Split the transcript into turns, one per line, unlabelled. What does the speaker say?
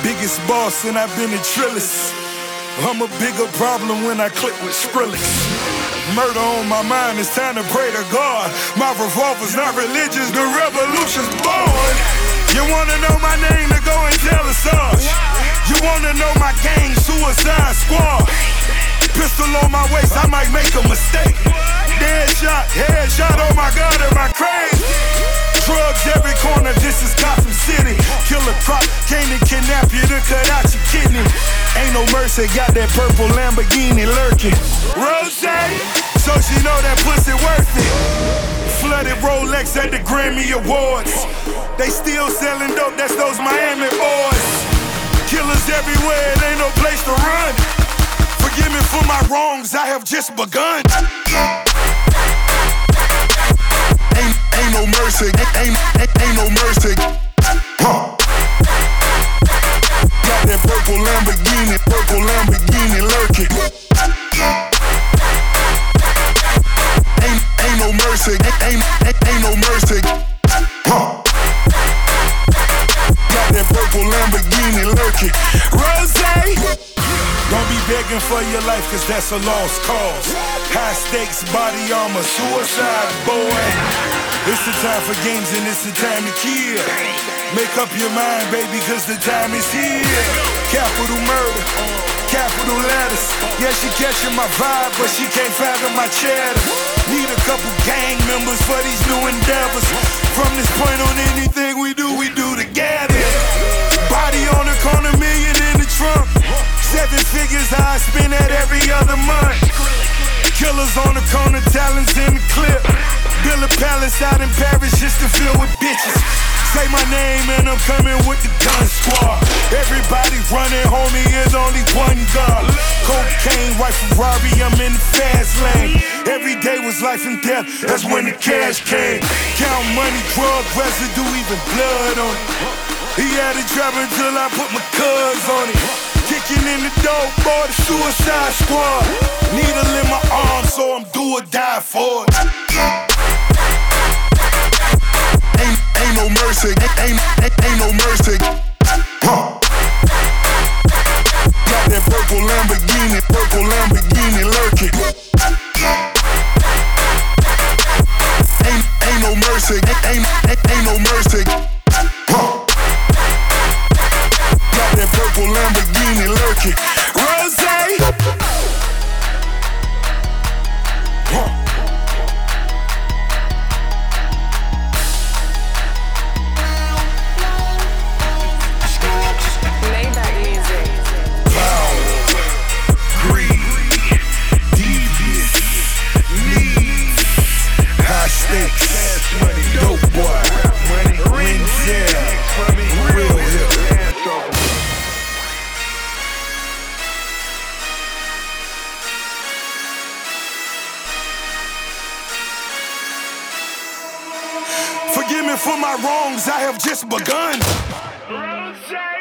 biggest boss and I've been a trillist. I'm a bigger problem when I click with Skrillex. Murder on my mind, it's time to pray to God. My revolver's not religious, the revolution's born. You wanna know my name, to go and tell us us. You wanna know my gang, Suicide Squad. Pistol on my waist, I might make a mistake. Headshot, oh my God, am I crazy? Drugs every corner, this is Gotham City. Killer Croc came to kidnap you to cut out your kidney. Ain't no mercy, got that purple Lamborghini lurking. Rose, so she know that pussy worth it. Flooded Rolex at the Grammy Awards. They still selling dope, that's those Miami boys. Killers everywhere, it ain't no place to run. Forgive me for my wrongs, I have just begun. Ain't no mercy, ain't no mercy. Got that purple Lamborghini lurking. Ain't no mercy, ain't no mercy. Got that purple Lamborghini lurking. Rose, don't be begging for your life, cause that's a lost cause. High stakes, body armor, suicide, boy. It's the time for games and it's the time to kill. Make up your mind, baby, cause the time is here. Capital murder, capital letters. Yeah, she catching my vibe, but she can't fathom my cheddar. Need a couple gang members for these new endeavors. From this point on, anything we do together. Body on the corner, million in the trunk. 7 figures, I spend that every other month. Killers on the corner, talents in the clip. Build a palace out in Paris just to fill with bitches. Say my name and I'm coming with the gun squad. Everybody running, homie, is only one gun. Cocaine, white Ferrari, I'm in the fast lane. Every day was life and death, that's when the cash came. Count money, drug residue, even blood on it. He had it dropping till I put my cuz on it. Kicking in the door, boy, the Suicide Squad. Needle in my arm, so I'm do or die for it. Ain't no mercy, ain't no mercy. Got that purple Lamborghini lurking. Ain't no mercy, ain't no mercy. Got that purple Lamborghini lurking. Rose. Dope boy, Renzel, real hip. Forgive me for my wrongs, I have just begun.